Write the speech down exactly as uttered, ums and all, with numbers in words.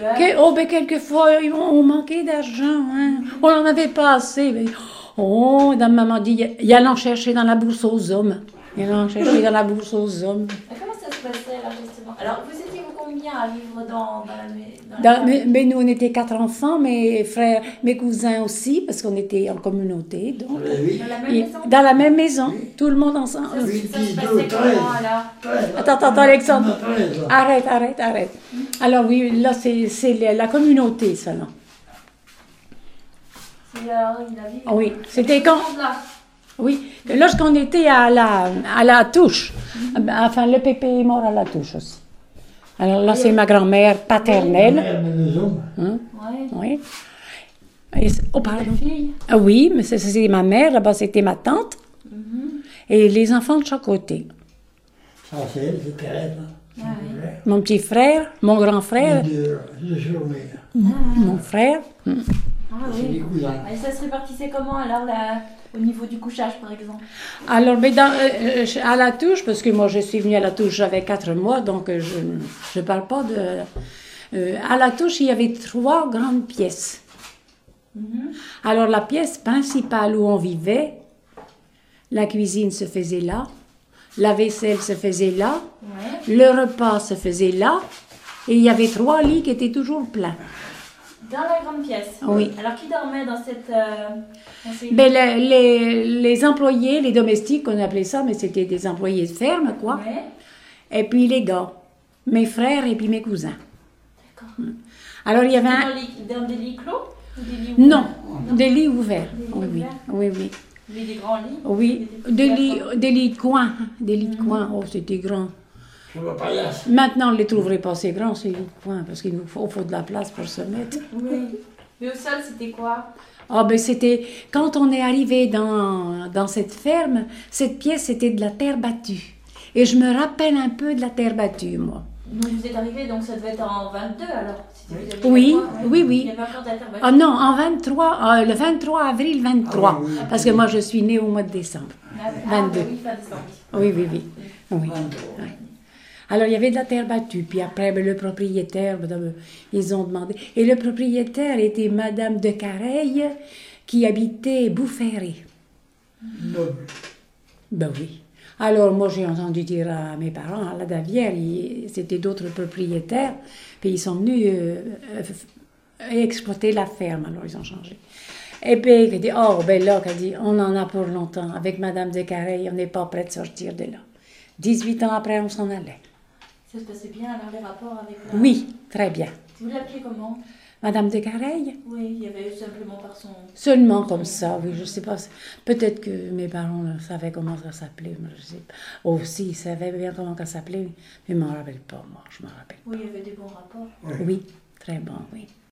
Que, oh, ben, quelquefois, on manquait d'argent, hein. On n'en avait pas assez. Mais, oh, Madame Maman dit, il y a l'en chercher dans la bourse aux hommes. Il y a l'en chercher dans la bourse aux hommes. Mais comment ça se passait, alors, justement? Alors, vous étiez vous combien à vivre dans, dans la, dans la Dans, mais, mais nous, on était quatre enfants, mes frères, mes cousins aussi, parce qu'on était en communauté. Donc, Oui. Dans la même et- maison? dans la même maison, tout le monde ensemble. Ça, Oui, ça se dix, passait douze, treize. comment, alors? Attends, attends, attends, Alexandre. On a treize, là. Arrête, arrête, arrête. Alors oui, là, c'est c'est la, la communauté, ça, là. C'est, euh, il a vécu. Oui, c'était quand... Tout le monde là. Oui, lorsqu'on était à la, à la touche, enfin, le pépé est mort à la touche aussi. Alors là, c'est ma grand-mère paternelle. Mère, maison. Hein, Ouais. oui. Et c'est- oh, pardon. Une fille. Ah oui, mais ça, c'était ma mère, là-bas, c'était ma tante. Et les enfants de chaque côté. Ça, c'est elle, c'est Thérèse. Ah oui. Mon petit frère, mon grand frère, Les deux, deux surveillants. mon frère. Ah C'est oui. des cousins. Et ça se répartissait comment, alors, là, au niveau du couchage, par exemple? Alors, mais dans, euh, euh, à la touche, parce que moi, je suis venue à la touche, j'avais quatre mois, donc euh, je ne parle pas de... euh, à la touche, il y avait trois grandes pièces. Alors, la pièce principale où on vivait, la cuisine se faisait là, la vaisselle se faisait là, Ouais. le repas se faisait là, et il y avait trois lits qui étaient toujours pleins. Dans la grande pièce? Oui. Alors, qui dormait dans cette... euh, dans ces... Ben, le- les, les employés, les domestiques, on appelait ça, mais c'était des employés de ferme, quoi. Ouais. Et puis les gars, mes frères et puis mes cousins. D'accord. Alors, il y avait Dans, un... les- dans des lits clos ou des lits Non, ouverts? des lits ouverts. Des lits Oui, oui, ouverts. oui, oui. Mais des grands lits? Oui, des lits, des lits de coin. Des lits de coin, oh, c'était grand. Je ne vois pas là. Maintenant, on ne les trouverait pas assez grands, ces lits de coin, parce qu'il nous faut, faut de la place pour se mettre. Oui. Mais au sol, c'était quoi? Ah, ben c'était... Quand on est arrivé dans, dans cette ferme, cette pièce, c'était de la terre battue. Et je me rappelle un peu de la terre battue, moi. Donc vous êtes arrivé, donc ça devait être en vingt-deux alors? Si vous aviez Oui, vingt-trois, ouais. oui, oui. Il y avait encore de la terre battue. Ah non, en vingt-trois, euh, le vingt-trois avril vingt-trois, Ah oui, oui. parce que moi je suis née au mois de décembre. Ah, oui. vingt-deux. Ah, oui, fin décembre. Oui, oui, oui. oui. vingt-trois. Oui. Alors il y avait de la terre battue, puis après ben, le propriétaire, ben, ils ont demandé. Et le propriétaire était Madame de Careille, qui habitait Boufféré. Noble. Ben oui. Alors moi j'ai entendu dire à mes parents, à la Davière, il- c'était d'autres propriétaires, puis ils sont venus euh, euh, exploiter la ferme, alors ils ont changé. Et puis il dit, oh ben là, qu'elle dit, on en a pour longtemps, avec Madame de Careille, on n'est pas prêt de sortir de là. dix-huit ans après, on s'en allait. Ça se passait bien alors les rapports avec la... Oui, très bien. Vous l'appelez comment? Madame de Careille, Oui, il y avait simplement par son... seulement comme ça, oui, je sais pas. Peut-être que mes parents là, savaient comment ça s'appelait, mais je sais pas. Oh, si, ils savaient bien comment ça s'appelait, mais je m'en rappelle pas, moi, je m'en rappelle. Oui, il y avait des bons rapports. Oui, très bon, oui.